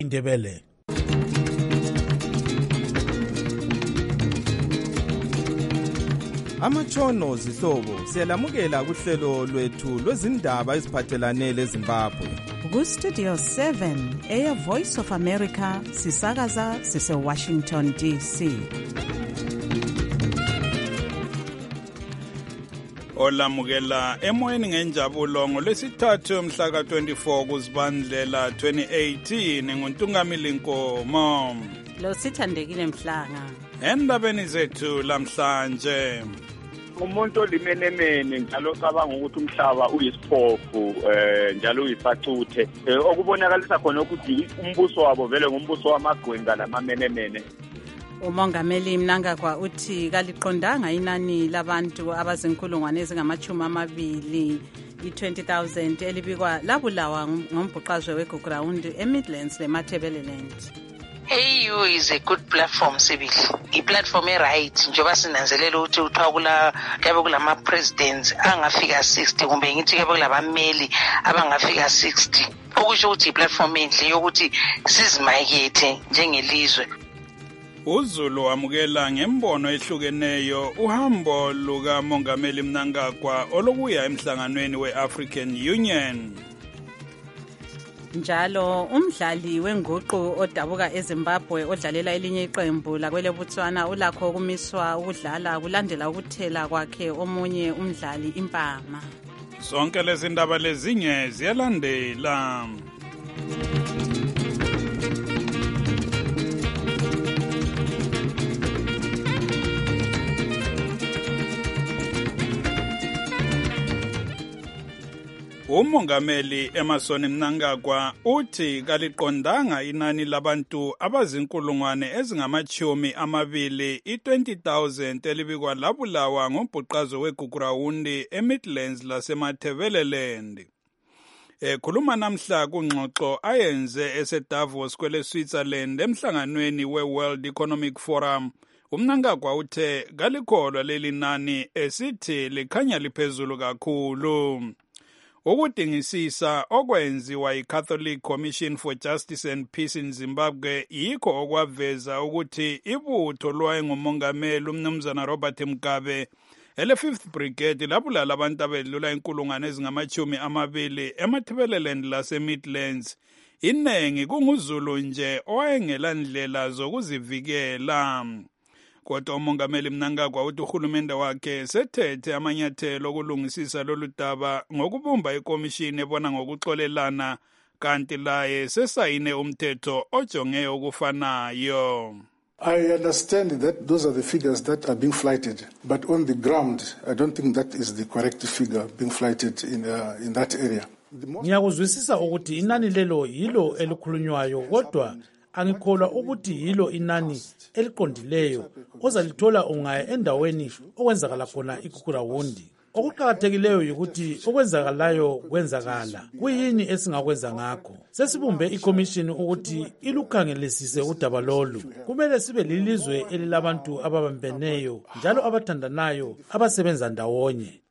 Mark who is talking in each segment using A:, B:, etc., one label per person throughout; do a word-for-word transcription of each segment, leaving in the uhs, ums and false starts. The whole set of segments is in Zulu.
A: Indebele.
B: Amatshono zihlobo siyalamukela kuhlelo lwethu lwezindaba eziphathelane leZimbabwe.
C: Ku Studio seven eya Voice of America sisakaza sise Washington D C.
D: Olamukela emoyeni ngenjabulo ngolwesithathu mhla ka twenty-four kuZibandlela twenty eighteen nguNtungamili Nkomo.
C: Lo sithandekile Mhlanga.
D: Endabeni zethu lamhlanje.
E: Umuntu olimenemene njalo cabanga ukuthi umhlaba uyisiphofu eh njalo uyisacuthe okubonakalisa khona ukuthi umbuso wabo vele ngumbuso wamagwinga lamamenemene.
C: Umongameli Mnangagwa uthi kaliqondanga inani labantu abazinkulungwane ezingamachumi amabili i-twenty thousand elibikwa labulawa ngombhuqazwe weGugurawundi eMidlands leMatabeleland.
F: A U is a good platform sibili. I-platform e-right njengoba sinanzelela ukuthi uthiwa kula yabe kulama presidents angafika sixty kumbe ngithi yabe kulabameli abangafika sixty. Okusho ukuthi i-platform enhle yokuthi sizimakethe njengelizwe.
D: uZulu wamukela ngembono ehlukeneyo uhambo luka Mongameli Mnangagwa olokuya emhlanganweni we-African Union.
C: Njalo umdlali wenguqu odabuka eZimbabwe odlalela elinye iqembu lakwele Botswana ulakho ukumiswa ukudlala kulandela ukuthela kwakhe omunye umdlali impama.
D: Sonke lezi ndaba lezinye ziyalandela. Umongameli Emmerson Mnangagwa uthi kaliqondanga inani labantu abazinkulungwane ezingamachumi amabili i-twenty thousand elibikwa labulawa ngombhuqazo weGugurawundi eMidlands laseMatabeleland. Ekhuluma namhla kungxoxo ayenze eseDavos kwele Switzerland emhlanganweni we-World Economic Forum, uMnangagwa uthe kalikholwa leli nani esithi likhanya liphezulu kakhulu. Ukudingisisa okwenziwa yi-Catholic Commission for Justice and Peace in Zimbabwe yikho okwaveza ukuthi ibutho lwayengumongameli umnumzana Robert Mugabe ele-fifth Brigade labulala abantu abedlula inkulungwane ezingamachumi amabili eMatabeleland lase-Midlands. Inengi kunguZulu nje owayengelandlela zokuzivikela. Kodwa umongameli Mnangagwa uthi uhulumende wakhe sethethe amanyathelo okulungisisa lolu daba ngokubumba ikomishini ebona ngokuxolelana kanti laye sesayine umthetho ojonge okufanayo.
G: I understand that those are the figures that are being flighted, but on the ground, I don't think that is the correct figure being flighted in uh, in that area.
A: Ngiyakuzwisisa ukuthi inani lelo yilo elikhulunywayo kodwa angikholwa ukuthi yilo inani eliqondileyo ozalithola ungaya endaweni okwenzakala khona iGugurawundi. Okuqakathekileyo ukuthi okwenzakalayo kwenzakala kuyini esingakwenza ngakho. Sesibumbe iCommission ukuthi ilukhangelisise udaba lolu. Kumele sibe lilizwe elilabantu ababambeneyo njalo abathandanayo abasebenza ndawonye.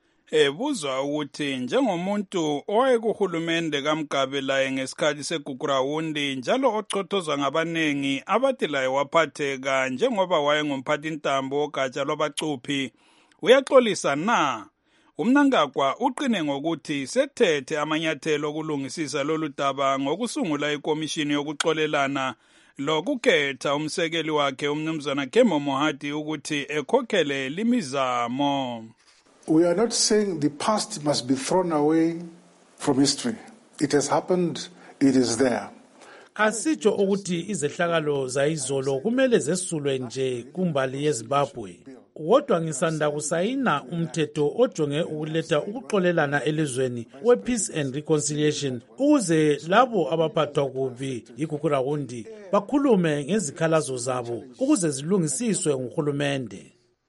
D: Ebuzwa ukuthi njengomuntu owayekuhulumende kaMgabe laye ngesikhathi seGugurawundi njalo ochothozwa ngabanengi abathi laye waphatheka njengoba wayengumphathintambo wogatsha lwabacuphi uyaxolisa na. uMnangagwa uqine ngokuthi sethethe amanyathelo okulungisisa lolu daba ngokusungula ikomishini yokuxolelana lokukhetha umsekeli wakhe umnumzana Kemo Mohadi ukuthi ekhokhele limizamo.
G: We are not saying the past must be thrown away from history. It has happened, it is there.
A: Asitsho ukuthi izehlakalo zayizolo kumele zesulwe nje kumbali yeZimbabwe. Kodwa ngisanda kusayina umthetho ojonge ukuletha ukuxolelana elizweni we-Peace and Reconciliation ukuze labo abaphathwa kubi yiGugurawundi bakhulume ngezikhalazo zabo ukuze zilungisiswe nguhulumende.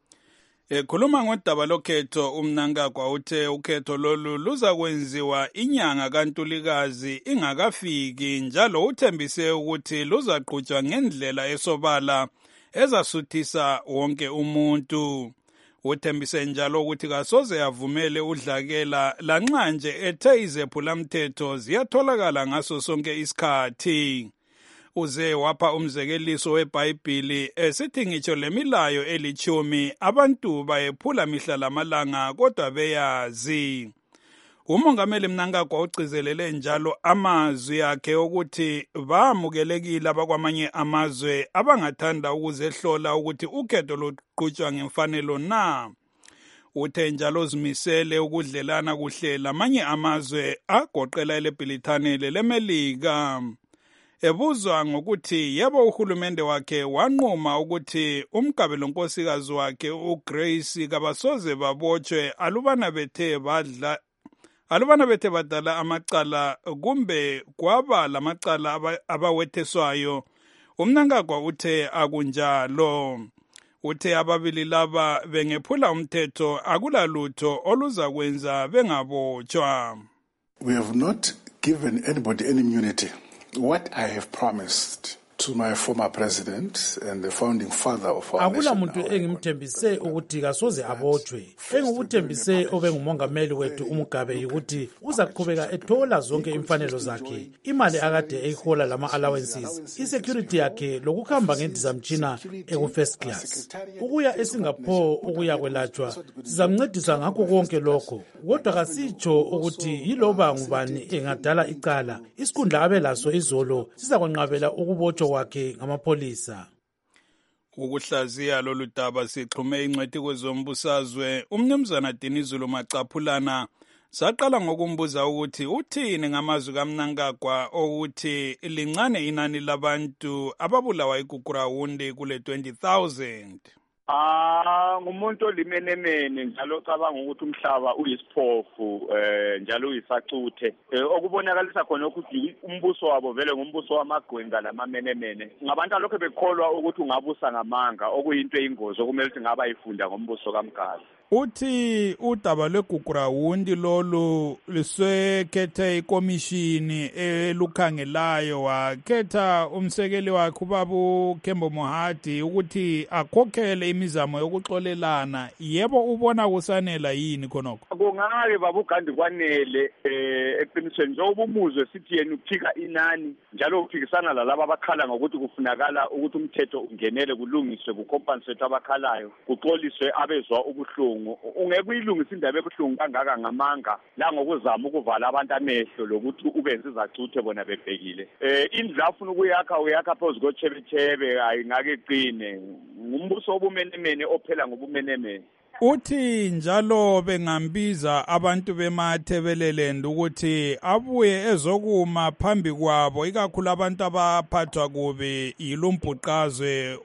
D: Ekhuluma ngodaba lokhetho uMnangagwa uthe ukhetho lolu luza kwenziwa inyanga kaNtulikazi ingakafiki njalo uthembise ukuthi luzaqhutshwa ngendlela esobala ezasuthisa wonke umuntu. Uthembise njalo ukuthi kasoze avumele udlakela lanxa nje ethe izephulamthetho ziyatholakala ngaso sonke isikhathi. uze wapha umzekeliso weBhayibhili esithi ngitsho lemilayo elichumi abantu bayephula mihla lamalanga kodwa beyazi. Umongameli Mnangagwa ugcizelele njalo amazwi akhe ukuthi bamukelekile abakwamanye amazwe abangathanda ukuzehlola ukuthi ukhetho luqhutshwa ngemfanelo na. Uthe njalo uzimisele ukudlelana kuhle lamanye amazwe agoqela eleBrithani leMelika. Ebuzwa ngokuthi yebo uhulumende wakhe wanquma ukuthi umgabelo nkosikazi wakhe uGrace kabasoze babotshwe alubana bethe badla alubana bethe badala amacala kumbe kwaba lamacala abawetheswayo. uMnangagwa uthe akunjalo. Uthe ababili laba bengephula umthetho akulalutho oluza kwenza bengabotshwa.
G: We have not given anybody any immunity. What I have promised to my former president and the founding father of our
A: akula
G: nation.
A: muntu engimthembise ukuthi kasoze abotshwe. Engikuthembise obengumongameli wethu uMugabe ukuthi uzaqhubeka ethola zonke imfanelo zakhe, imali akade eyihola lama allowances, isecurity yakhe lokuhamba ngendizamtshina eku first class. Ukuya eSingapore ukuya kwelatshwa sizamncedisa ngakho konke lokho. Kodwa kasitsho ukuthi yiloba ngubani engadala icala isikhundla abelaso izolo sizakwenqabela ukubotshwa wakhe ngamapolisa.
D: Ukuhlaziya lolu daba sixhume ingcwethi kwezombusazwe uMnumzana Dinizulu Macaphulana saqala ngokumbuza ukuthi uthini ngamazwi kaMnangagwa ukuthi lincane inani labantu ababulawa iGugurawundi kule twenty thousand.
E: Ah ngumuntu olimenemene njalo cabanga ukuthi umhlaba uyisiphofu eh njalo uyisacuthe okubonakalisa khona ukuthi umbuso wabo vele ngumbuso wamagwenga lamamenemene ngabantu lokho bekholwa ukuthi ungabusa ngamanga okuyinto eyingozi okumele ukuthi ngaba ifunda ngombuso kaMgaba.
D: Uthi udaba lweGugurawundi lolu lisekhethe ikomishini elukhangelayo wakhetha umsekeli wakhe ubaba Kembo Mohadi ukuthi akhokhele imizamo yokuxolelana. Yebo ubona kusanela yini khonokho?
E: Kungake baba uGandi kwanele eh eqinisweni njengoba umuzwe sithi yena uphika inani njalo uphikisana lalabo abakhala ngokuthi kufunakala ukuthi umthetho ungenele kulungiswe kucompensate abakhalayo kuxoliswe abezwa ubuhlungu. Ungeke uyilungisa indaba ebuhlungu kangaka ngamanga la ngokuzama ukuvala abantu amehlo lokuthi ubenze izacuthe bona bebhekile. Eh indlu afuna ukuyakha uyakha phozu kochebechebe ayingake iqine. Ngumbuso obumenemene ophela ngobumenemene.
D: Uthi njalo bengambiza abantu bemathebelelende ukuthi abuye ezokuma phambi kwabo ikakhulu abantu abaphathwa kubi yilumbhuqazwe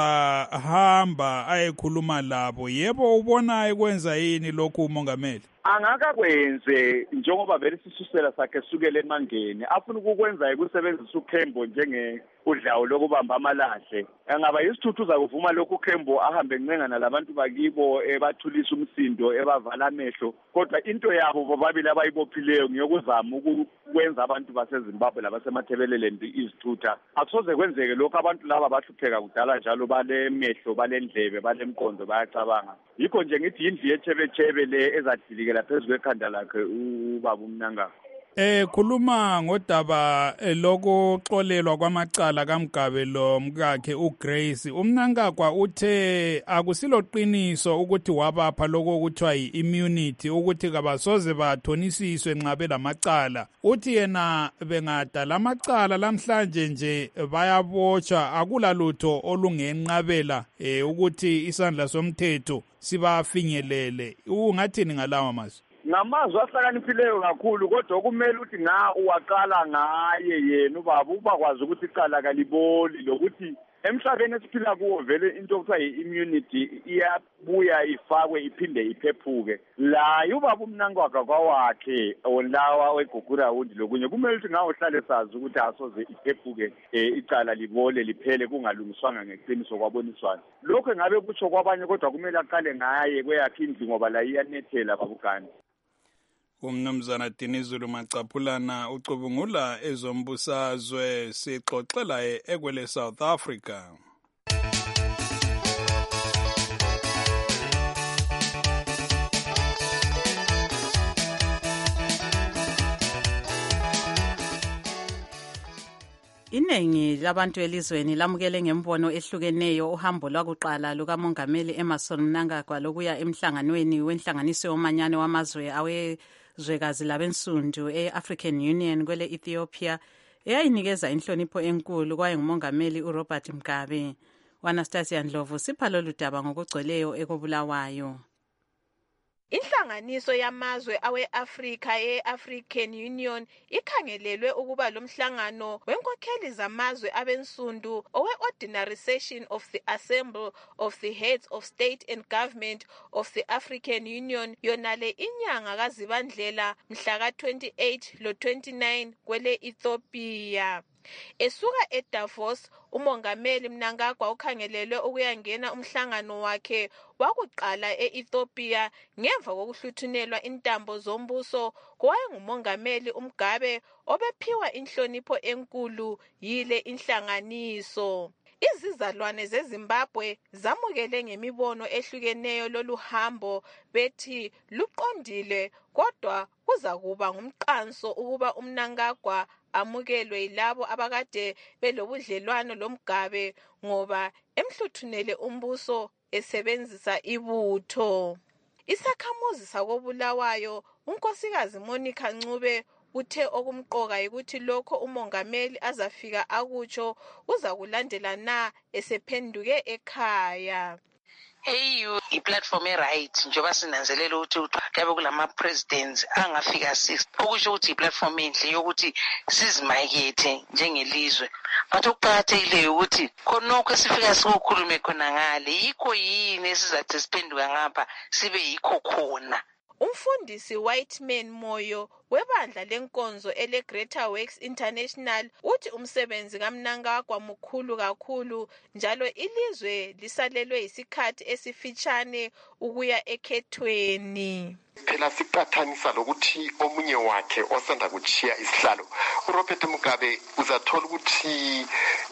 D: uzahamba ayekhuluma labo. Yebo ubona ekwenza yini lokhu umongameli?
E: Angakakwenze njengoba vele sisusela sakhe sukele emangeni afuna ukukwenza ukusebenzisa uKhembo njenge udlawo lokubamba amalahle. Angaba yisithuthu zakuvuma lokhu uKhembo ahambe encengana labantu bakibo ebathulisa umsindo ebavala amehlo kodwa into yabo bobabili abayibophileyo ngiyokuzama ukwenza abantu baseZimbabwe labasemathebeleleni izithutha. Akusoze kwenzeke lokho abantu laba bahlupheka kudala njalo bale mehlo bale ndlebe bale mqondo bayacabanga. Yikho nje ngithi indlu yechebechebe le ezadilika phezu kwekhanda lakhe ubaba uMnangagwa.
D: Eh khuluma ngodaba lokuxolelwa kwamacala kaMgabe lo mkakhe uGrace. uMnangagwa uthe akusilo qiniso ukuthi wabapha lokho okuthiwa yi-immunity ukuthi kabasoze bathonisiswe nxa belamacala. Uthi yena bengadala amacala lamhlanje nje bayabotshwa akulalutho olungenqabela eh ukuthi isandla somthetho sibafinyelele. Ungathini ngalawa mazwi?
E: Ngamazwi ahlakaniphileyo kakhulu kodwa kumele ukuthi nga uwaqala ngaye yena ubaba ubakwazi ukuthi icala kaliboli lokuthi emhlabeni esiphila kuwo vele into okuthiwa yi-immunity iyabuya ifakwe iphinde iphephuke. La ubaba uMnangagwa kwawakhe olawa weGugurawundi lokunye kumele ukuthi ngawo hlale sazi ukuthi asoze iphephuke icala libole liphele kungalungiswanga ngeqiniso kwaboniswana. Lokho ngabe kutsho kwabanye kodwa kumele aqale ngaye kweyakhe indlu ngoba la iyanethela babukani.
D: uMnumzana Dinizulu Macaphulana ucubungula ezombusazwe sixoxela ekwele South Africa.
C: Iningi labantu elizweni lamukele ngembono ehlukeneyo uhambo lwakuqala lukamongameli Emmerson Mnangagwa lokuya emhlanganweni wenhlanganiso yomanyano wamazwe awezwekazi labensundu e-African Union kwele Ethiopia eyayinikeza inhlonipho enkulu kwaye ngumongameli uRobert Mugabe. Anastasia Ndlovu sipha lolu daba ngokugcweleyo ekobulawayo.
H: Inhlanganiso yamazwe awe-Afrika ye-African Union ikhangelelwe ukuba lomhlangano wenkokheli zamazwe abensundu owe-Ordinary Session of the Assembly of the Heads of State and Government of the African Union yonale inyanga kaZibandlela mhla ka twenty-eight lo twenty-nine kwele Ethiopia. Esuka eDavos, umongameli Mnangagwa ukhangelelwe ukuyangena umhlangano wakhe wakuqala e-Ethiopia ngemva kokuhluthunelwa intambo zombuso kowayengumongameli uMugabe obephiwa inhlonipho enkulu yile inhlanganiso. Izizalwane zeZimbabwe zamukele ngemibono ehlukeneyo lolu hambo bethi luqondile kodwa kuza kuba ngumqanso ukuba uMnangagwa amukelwe yilabo abakade belobudlelwano loMugabe ngoba emhluthunele umbuso esebenzisa ibutho. Isakhamuzi sakobulawayo unkosikazi Monica Ncube uthe okumqoka ukuthi lokho umongameli azafika akutsho uza kulandela na esephenduke ekhaya.
F: A U i-platform e-right njengoba sinanzelela ukuthi kuyabe kulama presidents angafika six okusho ukuthi i-platform enhle yokuthi sizimakethe njengelizwe. But okuqakathekileyo ukuthi khonokho esifika sikukhulume khona ngale yikho yini esizathi siphenduka ngapha sibe yikho khona.
H: Umfundisi Whiteman Moyo webandla lenkonzo ele Greater Works International uthi umsebenzi kaMnangagwa mukhulu kakhulu njalo ilizwe lisalelwe isikhathi esifitshane ukuya ekhethweni.
I: Phela siqathanisa lokuthi omunye wakhe osanda kuchiya isihlalo uRobert Mugabe uzathola ukuthi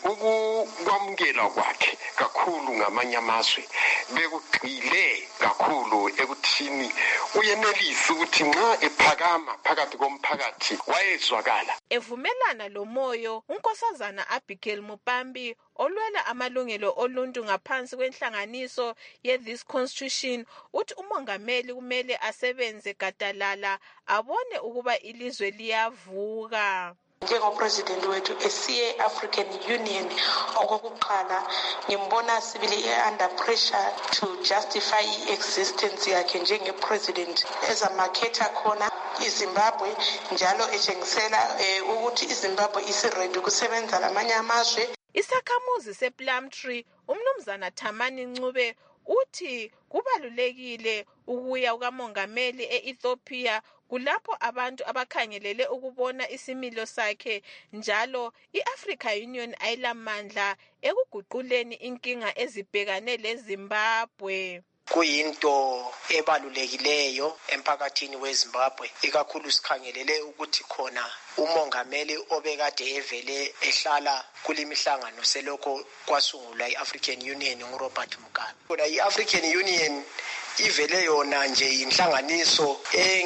I: ukwamukela kwakhe kakhulu ngamanye amazwe bekugxile kakhulu ekuthini uyenelisa ukuthi nxa ephakama phakathi komphakathi wayezwakala.
H: Evumelana lo Moyo, unkosazana Abigail Mupambi olwela amalungelo oluntu ngaphansi kwenhlanganiso ye-This Constitution uthi umongameli kumele asebenze gadalala abone ukuba ilizwe liyavuka.
F: Njengopresident wethu esiye African Union okokuqala ngimbona sibili under pressure to justify existence yakhe njengepresident ezamakhetha khona iZimbabwe njalo etshengisela ukuthi iZimbabwe isiready kusebenza lamanye amazwe.
H: Isakhamuzi sePlumtree umnumzana Thamani Ncube uthi kubalulekile ukuya kukamongameli e-Ethiopia kulapho abantu abakhangelele ukubona isimilo sakhe njalo i-Africa Union ayilamandla ekuguquleni inkinga ezibhekane leZimbabwe.
J: Kuyinto ebalulekileyo emphakathini weZimbabwe ikakhulu sikhangelele ukuthi khona umongameli obekade evele ehlala kulemihlangano selokho kwasungulwa i-African Union nguRobert Mugabe. Kona i-African Union ivele yona nje inhlanganiso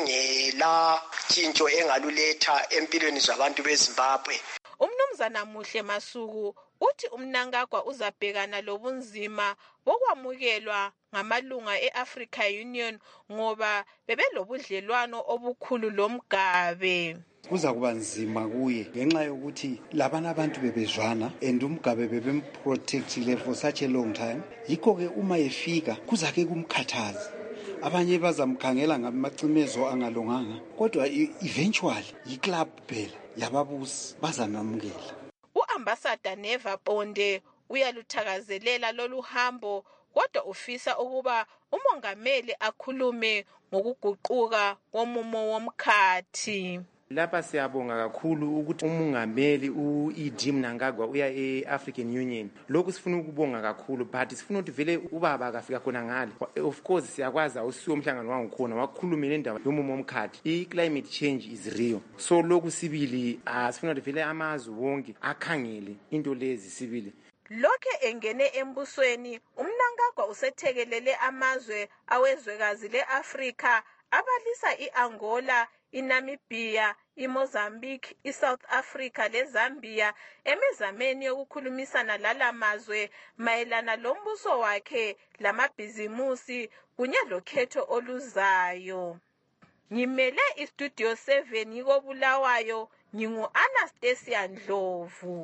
J: engela tshintsho engaluletha empilweni zabantu beZimbabwe.
H: Umnumzana Muhle Masuku uthi uMnangagwa uzabhekana lobunzima bokwamukelwa ngamalunga e-Africa Union ngoba bebelobudlelwano obukhulu loMugabe.
K: Kuza kuba nzima kuye ngenxa yokuthi labana abantu bebezwana and uMugabe bebemprotectile for such a long time. Yikho ke uma efika kuza ke kumkhathaza. Abanye bazamkhangela ngamacimezo angalunganga kodwa eventually iclub phela yababusi bazamamukela.
H: U-Ambassador Neva Bonde uyaluthakazelela lolu hambo kodwa ufisa ukuba umongameli akhulume ngokuguquka komumo womkhathi.
L: Lapha siyabonga kakhulu ukuthi umongameli u-E D Mnangagwa uya e-African Union. Lokhu sifuna ukubonga kakhulu but sifuna ukuthi vele ubaba akafika khona ngale. Of course siyakwazi awusiwo umhlangano wangikhona wakhulumela indaba yomumo womkhathi. I-climate change is real. So lokhu sibili asifuna ukuthi vele amazwe wonke akhangele into lezi sibili.
H: Lokhe engene embusweni uMnangagwa usethekelele amazwe awezwekazi le-Afrika abalisa i-Angola, iNamibia, iMozambique, iSouth Africa leZambia emizameni yokukhulumisana lalamazwe mayelana lombuso wakhe lamabhizimusi kunye lokhetho oluzayo. Ngimele iStudio seven yiko Bulawayo, ngingu Anastasia Ndlovu.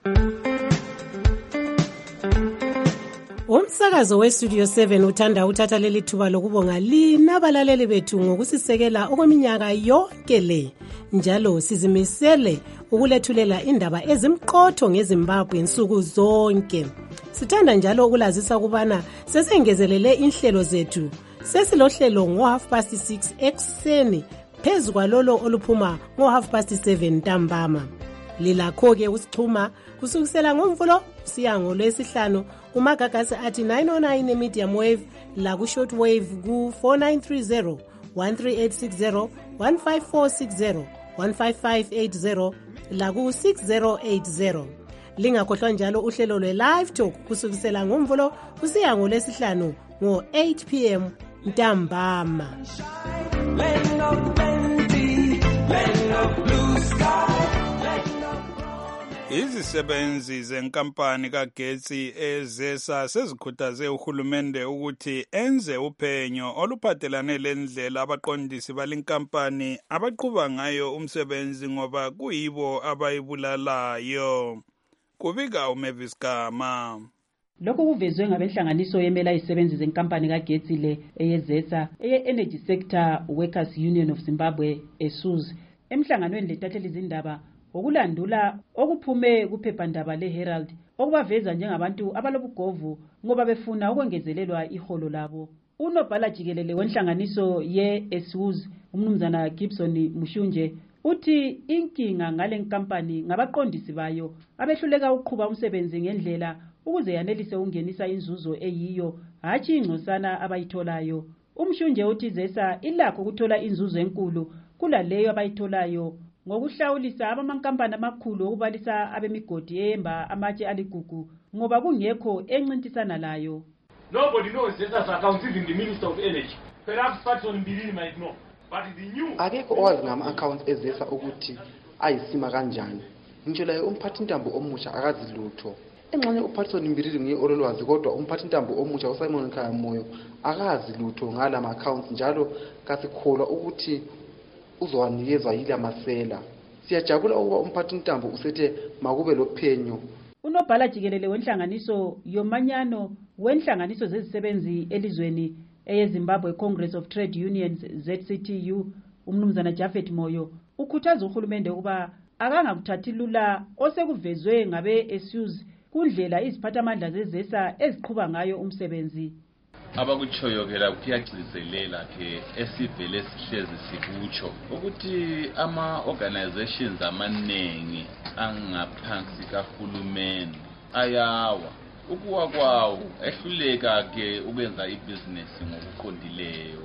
M: Umsakazo weStudio seven uthanda uthatha leli thuba lokubonga lina balaleli bethu ngokusisekela okweminyaka yonke le. Njalo sizimisele ukulethulela indaba ezimqotho ngeZimbabwe insuku zonke. Sithanda njalo ukulazisa kubana sesengezelele inhlelo zethu. Sesilohlelo ngo half past six ekseni phezu kwalolo oluphuma ngo half past seven ntambama. Lilakho ke usichuma kusukisela ngomvulo siya ngolwesihlanu kumagagasi athi nine oh nine medium wave la ku short wave ku four nine three zero, one three eight six zero, one five four six zero, one five five eight zero la ku six zero eight zero. Lingakhohlwa njalo uhlelo lwe live talk kusukisela ngomvulo kusiya ngolwesihlanu ngo eight p m ntambama.
N: Land of plenty, land of blue sky.
D: Izisebenzi zenkampani kagetsi ezesa sezikhuthaze uhulumende ukuthi enze uphenyo oluphathelane lendlela abaqondisi balenkampani abaqhuba ngayo umsebenzi ngoba kuyibo abayibulalayo. Kubika uMavis Gama.
O: Lokhu kuvezwe ngabenhlanganiso yemela izisebenzi zenkampani kagetsi le eyezesa eye-Energy Sector Workers Union of Zimbabwe ESUZ emhlanganweni lethathela izindaba okulandula okuphume kuphephandaba leHerald okubaveza njengabantu abalobugovu ngoba befuna ukwengezelelwa iholo labo. Unobhala jikelele wenhlanganiso ye-ESUZ umnumzana Gibson Mushunje uthi inkinga ngale nkampani ngabaqondisi bayo abehluleka ukuqhuba umsebenzi ngendlela ukuze yanelise ungenisa inzuzo eyiyo hatshi ingcosana abayitholayo. Umshunje uthi zesa ilakho ukuthola inzuzo enkulu kulaleyo abayitholayo ngokuhlawulisa abamankampani amakhulu okubalisa abemigodi ehemba amatshe aligugu ngoba kungekho encintisana layo.
P: Nobody knows Zesa's accounts, even the Minister of Energy. Perhaps Patson Mbili might know, but the new
Q: akekho owazi ngama-accounts ezesa ukuthi ayisima kanjani. Ngisho laye umphathintambo omusha akazi lutho. Engxenye uPatson Mbili ngiye ololwazi kodwa umphathintambo omusha uSimon Khayamoyo akazi lutho ngala ma-accounts njalo kasikholwa ukuthi uzowanikezwa yila masela. Siyajabula ukuba umphathintambo usethe makube lophenyo.
O: Unobhala jikelele wenhlanganiso yomanyano wenhlanganiso zezisebenzi elizweni eyeZimbabwe Congress of Trade Unions Z C T U umnumzana Jafet Moyo ukhuthaza uhulumende ukuba akangakuthathi lula osekuvezwe ngabe ESUZ kundlela iziphathamandla zezesa eziqhuba ngayo umsebenzi.
R: Abakuchoyokela kuyagcizelela ke esivele sihlezi sikutsho ukuthi ama organizations amaningi angaphansi kahulumeni ayawa ukuwa kwawo ehluleka ke ukwenza ibusiness ngokuqondileyo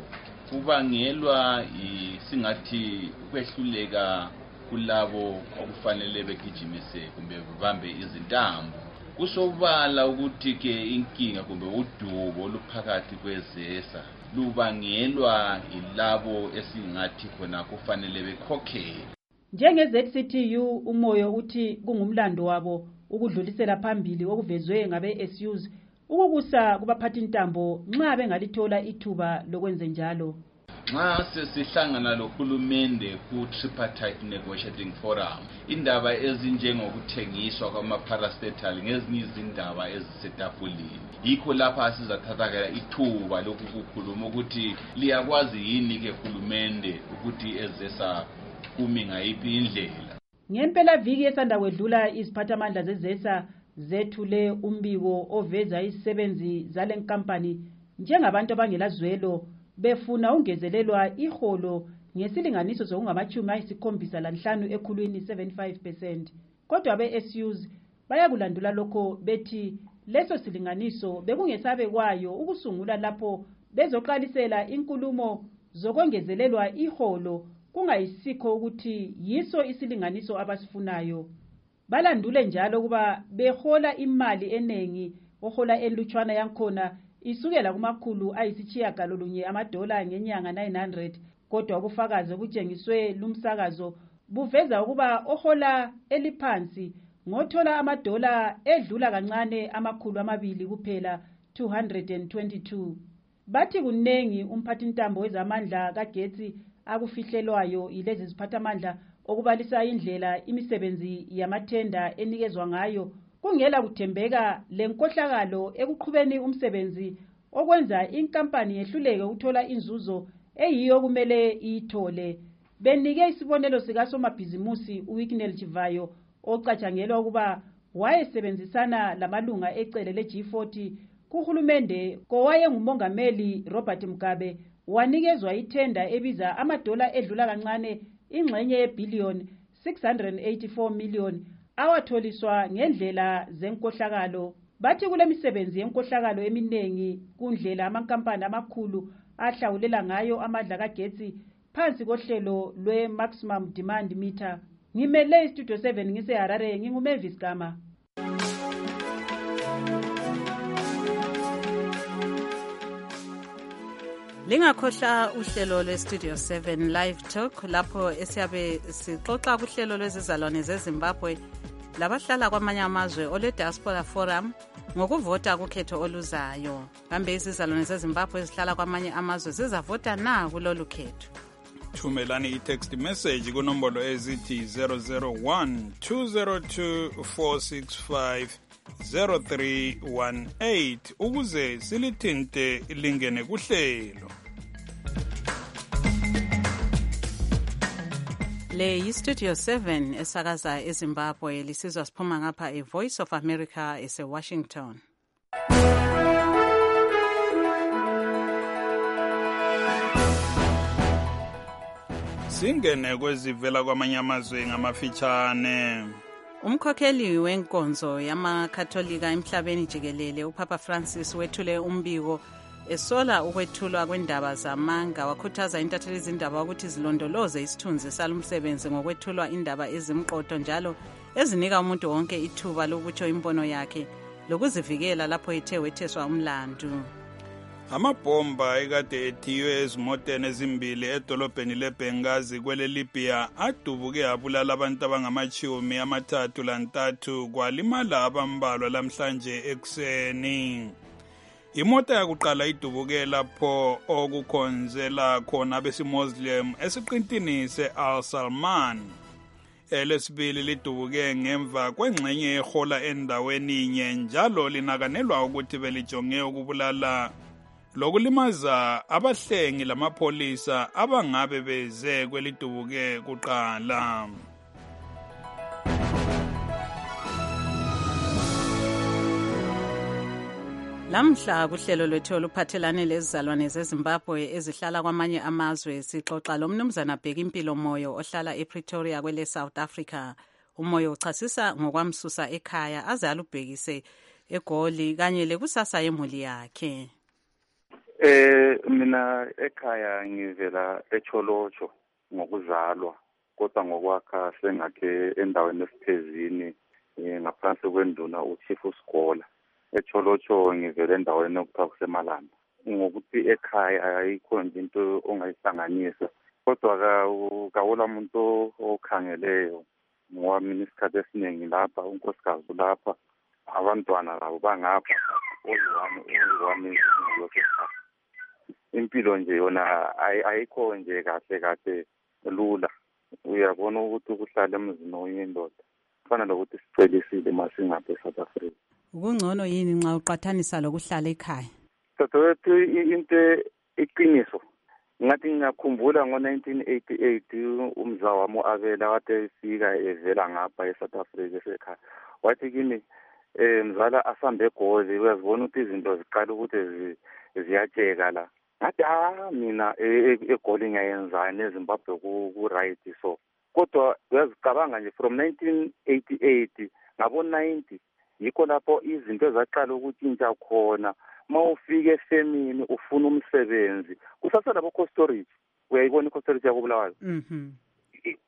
R: kubangelwa isingathi ukwehluleka kulabo okufanele begijimise kumbe babambe izintambo. Kusobala ukuthi ke inkinga kumbe udubo oluphakathi kwezesa lubangelwa ilabo esingathi khona kufanele bekhokhele.
O: Njenge-Z C T U uMoyo uthi kungumlando wabo ukudlulisela phambili okuvezwe ngabe ESUZ ukukusa kubaphathintambo nxa bengalithola ithuba lokwenza njalo.
R: Nxa sesihlangana lohulumende ku-tripartite negotiating forum indaba ezinjengokuthengiswa kwama-parastatal ngezinye izindaba ezisetafuleni yikho lapha sizathathakela ithuba lokukhuluma ukuthi liyakwazi yini ke hulumende ukuthi ezesa kumi ngayiphi indlela.
O: Ngempela viki esanda kwedlula iziphathamandla zezesa zethule umbiko oveza izisebenzi zale nkampani njengabantu abangelazwelo befuna ungezelelwa iholo ngesilinganiso sokungamachumi ayisikhombisa lanhlanu ekhulwini seventy-five percent. Kodwa be-ESUZ bayakulandula lokho bethi leso silinganiso bekungesabe kwayo ukusungula lapho bezoqalisela inkulumo zokwengezelelwa iholo kungayisikho ukuthi yiso isilinganiso abasifunayo. Balandule njalo kuba behola imali enengi ohola elutshwana yankhona isukela kumakhulu ayisitshiya galolunye amadola ngenyanga nine hundred kodwa ubufakazi obutshengiswe lumsakazo buveza ukuba ohola eliphansi ngothola amadola edlula kancane amakhulu amabili kuphela two hundred twenty-two. Bathi kunengi umphathintambo wezamandla kagetsi akufihlelwayo yilezi ziphathamandla okubalisa indlela imisebenzi yamathenda enikezwa ngayo kungela kuthembeka lenkohlakalo ekuqhubeni umsebenzi okwenza inkampani yehluleke ukuthola inzuzo eyiyo kumele iyithole. Benike isibonelo sikasomabhizimusi uWicknell Chivayo ocatshangelwa ukuba wayesebenzisana lamalunga ecele le-G forty kuhulumende kowayengumongameli Robert Mugabe wanikezwa ithenda ebiza amadola edlula kancane ingxenye yebillion six hundred eighty-four million awatholiswa ngendlela zenkohlakalo. Bathi kule misebenzi yenkohlakalo eminengi kundlela amankampani amakhulu ahlawulela ngayo amadla kagetsi phansi kohlelo lwe-maximum demand meter. Ngimele istudio seven ngise Harare nginguMavis Gama.
C: Lingakhohlwa uhlelo lwe-Studio seven Live Talk lapho esiyabe sixoxa kuhlelo lwezizalwane zeZimbabwe labahlala kwamanye amazwe ole-Diaspora Forum ngokuvota kukhetho oluzayo. Kambe izizalwane zeZimbabwe ezihlala kwamanye amazwe zizavota na kulolu khetho?
D: Thumelani i-text message kunombolo ezithi zero zero one two zero two four six five zero three one eight ukuze silithinte lingene kuhlelo.
C: Le yi-Studio seven esakaza eZimbabwe lisizwa siphuma ngapha e-Voice of America ese-Washington.
D: Singene kwezivela kwamanye amazwe ngamafitshane.
C: Umkhokheli wenkonzo yamakatholika emhlabeni jikelele uPapa Francis wethule umbiko esola ukwethulwa kwendaba zamanga wakhuthaza intatheli izindaba ukuthi zilondoloze isithunzi salumsebenzi ngokwethulwa indaba ezimqotho njalo ezinika umuntu wonke ithuba lokutsho imbono yakhe lokuzivikela lapho ethe wetheswa umlandu.
D: Amabhomba ekade ethiwe ezimoteni ezimbili edolobheni leBenghazi kwele Libya adubuke abulala abantu abangamachumi amathathu lantathu kwalimala abambalwa lamhlanje ekuseni. Imota yakuqala idubuke lapho okukhonzela khona abesimuslim esiqintini se-Al Salman. Elesibili lidubuke ngemva kwengxenye yehola endaweni inye njalo linakanelwa ukuthi belijonge ukubulala lokulimaza abahlengi lamapholisa abangabe beze kwelidubuke kuqala.
C: Lamhla kuhlelo lwethu oluphathelane lezizalwane zeZimbabwe ezihlala kwamanye amazwe sixoxa lomnumzana Bheki Impilo Moyo ohlala ePretoria kwele South Africa. Umoyo uchasisa ngokwamsusa ekhaya aze alubhekise eGoli kanye lekusasa yemuli yakhe.
S: Eh mina ekhaya ngivela eCholocho ngokuzalwa kodwa ngokwakha sengakhe endaweni esiphezini ngaphansi kwenduna uChief uSikola. eCholocho ngivele endaweni okuthiwa kuseMalanda. Ngokuthi ekhaya ayikho nje into ongayihlanganisa kodwa kawula umuntu okhangeleyo ngoba mina isikhathi esiningi lapha unkosikazi lapha abantwana labo bangapha ozwami ozwami lokho. Impilo nje yona ayikho nje kahle kahle lula. Uyabona ukuthi ukuhlala emzini oyindoda kufana nokuthi sicelisile masingapha eSouth Africa.
C: Kungcono yini nxa uqathanisa lokuhlala ekhaya?
S: Tatowethu into iqiniso. Ngathi ngiyakhumbula ngo-nineteen eighty-eight umzawa wami uAbela wade efika evela ngapha eSouth Africa esekhaya. Wathi kimi eh mzala asambe eGoli uyazibona ukuthi izinto ziqala ukuthi ziyatsheka la. Ngathi ah mina eGoli ngiyenzani eZimbabwe ku right so. Kodwa uyazicabanga nje from nineteen eighty-eight ngabo ninety yikho lapho izinto ezaqala ukutshintsha khona. Mawufika efemini ufuna umsebenzi kusasa labo costorage uyayibona icostorage yakubulawayo.
C: Mhm.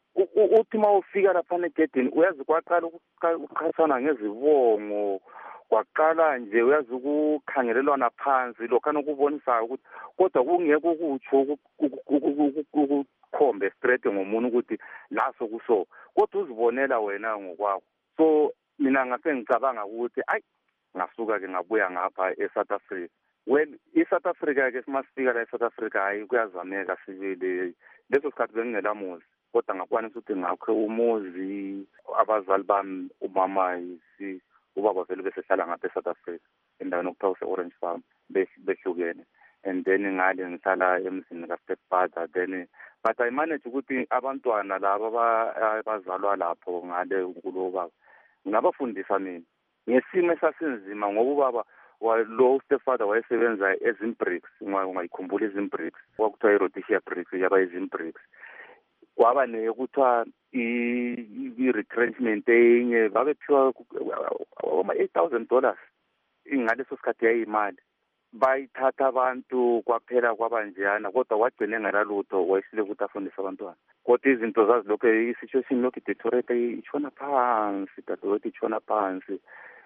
S: Uthi mawufika lapha negedini uyazi kwaqala ukukhasana ngezibongo kwaqala nje uyazi ukukhangelelwana phansi lokho anokubonisayo ukuthi kodwa kungeke ukutsho ukukhombe straight ngomuntu ukuthi laso kuso kodwa uzibonela wena ngokwakho. So mina ngase ngicabanga ukuthi ayi ngasuka ke ngabuya ngapha eSouth Africa. Well eSouth Africa ke simasifika la eSouth Africa hayi kuyazameka sibili leso sikhathi bengingelamuzi kodwa ngakwanisa ukuthi ngakhe umuzi abazali bami umama isi ubaba vele besehlala ngapha eSouth Africa endaweni okuthiwa se-Orange Farm behlukene and then ngale ngihlala emzini kaStepfather then but I manage ukuthi abantwana laba abazalwa lapho ngale kulo baba ngabafundisa mina ngesimo esasinzima ngoba ubaba lo Stepfather wayesebenza ezimbricks ungayikhumbula izimbricks kwakuthiwa i-Rhodesia bricks yaba izimbricks kwaba nekuthiwa i-retrenchment enye babephiwa eight thousand dollars ingaleso sikhathi yayimali bayithatha abantu kwaphela kwabanjeyana kodwa wagcine engelalutho wayesile ukuthi afundise abantwana kodwa izinto zazilokhu i-situation lokhu i-deteriorate itshona phansi dadewethu itshona phansi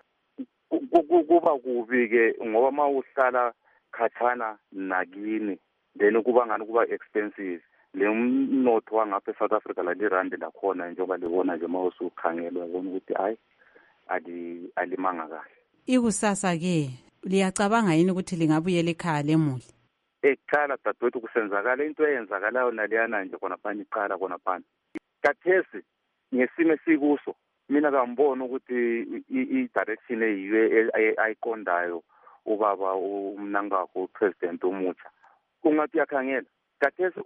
S: kuba kubi-ke ngoba uma uhlala khatshana nakini then kuba ngani kuba expensive le mnotho wangapha eSouth Africa la lirandi lakhona njengoba libona nje uma usukhangelwa yabona ukuthi hayi alimanga kahle.
C: Ikusasa-ke liyacabanga yini ukuthi lingabuyela ekhaya lemuli?
S: Ekhaya dadewethu kusenzakala into eyenzakalayo naliyana nje khonaphana iqala khonaphana. Kathesi ngesimo esikuso mina ngambona ukuthi i-direction eyiyo ayiqondayo ubaba umnangakho upresident omutsha kungathi yakhangela kathesi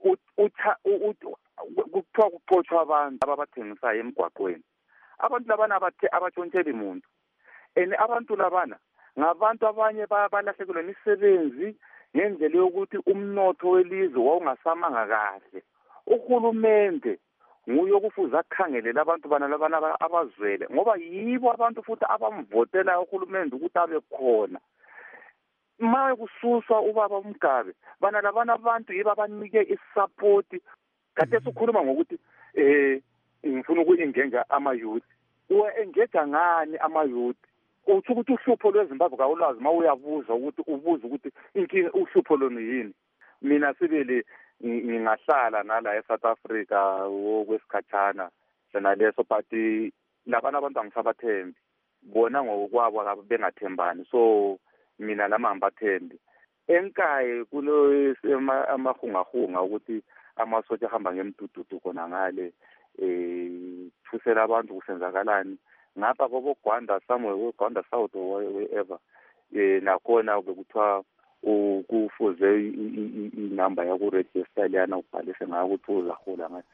S: kuthiwa kuxotshwa abantu ababathengisayo emgwaqweni abantu labana abatshontshela imuntu and abantu labana ngabantu abanye balahlekelwe imisebenzi ngendlela yokuthi umnotho welizwe wawungasamanga kahle. Uhulumende nguye okufuza akhangelele abantu bana labana abazwele ngoba yibo abantu futhi abamvotela uhulumende ukuthi abe khona. Maye kususwa ubaba uMgabe bana labana abantu yiba abanike isupport kade sikhuluma ngokuthi eh ngifuna ukuingenja ama youth uwe engeja ngani ama youth uthi ukuthi uhlupho lweZimbabwe kawulazi ma uyabuza ukuthi ubuza ukuthi inkinga uhlupho lona yini. Mina sibili ngingahlala nala eSouth Africa okwesikhatshana sena leso but labana abantu angisabathembi bona ngokwabo bengathembani so mina lama ambathembi enkaye kulo amahungahunga ukuthi amasotsha ahamba ngemdududu khona ngale eh thusela abantu kusenzakalani ngapha koboGwanda somewhere weGwanda South or wherever eh nakhona bekuthiwa ukufuze inamba yaku register yana ubhalise ngayo ukuthi uzahola ngayo.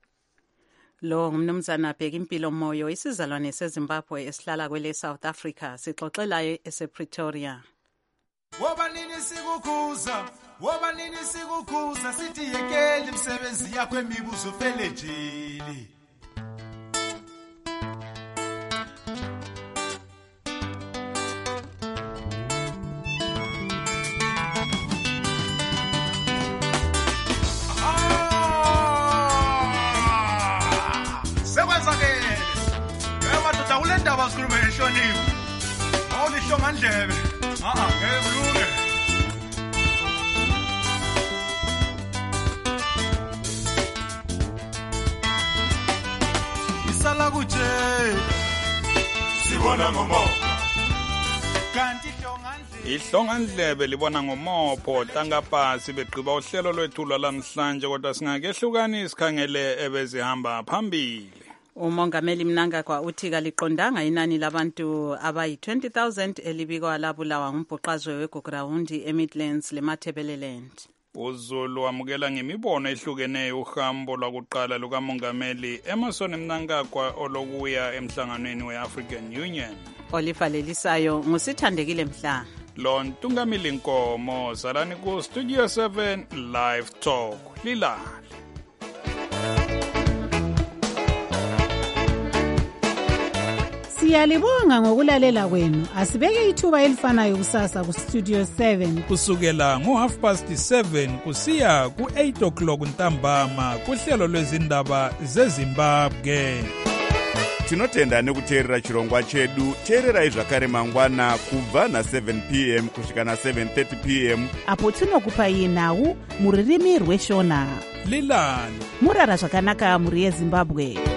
C: Lo ngumnumzana Bheka Impilo Moyo isizalwane seZimbabwe esihlala kwele South Africa sixoxela esePretoria.
T: Woba nini sikukhuza woba nini sikukhuza sithi yekele imisebenzi yakho emibuzo fele jeli. Ulendaba sikhuluma ngehlonipho awulisho ngandlebe ah ngeke kulunge isala kuje sibona ngomoya kanti
D: ihlongandlebe libona ngomopho hlangapasi begqiba uhlelo lwethu lwalamhlanje kodwa singakehlukani sikhangele ebezihamba phambili.
C: Umongameli Mnangagwa uthi kaliqondanga inani labantu abayi twenty thousand elibikwa labulawa ngumbhuqazwe weGugurawundi eMidlands leMatabeleland.
D: uZulu wamukela ngemibono ehlukeneyo uhambo lwakuqala lukamongameli Emmerson Mnangagwa olokuya emhlanganweni we-African Union.
C: Olivalelisayo ngusithandekile Mhlanga.
D: Lo Ntungamili Nkomo salani ku Studio seven Live Talk lilali.
M: Siyalibonga ngokulalela kwenu. Asibeke ithuba elifanayo kusasa ku Studio seven
A: kusukela ngo half past seven kusiya ku eight o'clock ntambama kuhlelo lwezindaba zeZimbabwe.
U: tinotenda nekuteerera chirongwa chedu. Teererai zvakare mangwana kubva na seven p m kusvika na seven thirty p m
V: apo tinokupai nhau muririmi rweshona.
D: Lilani
V: murara zvakanaka muri yeZimbabwe.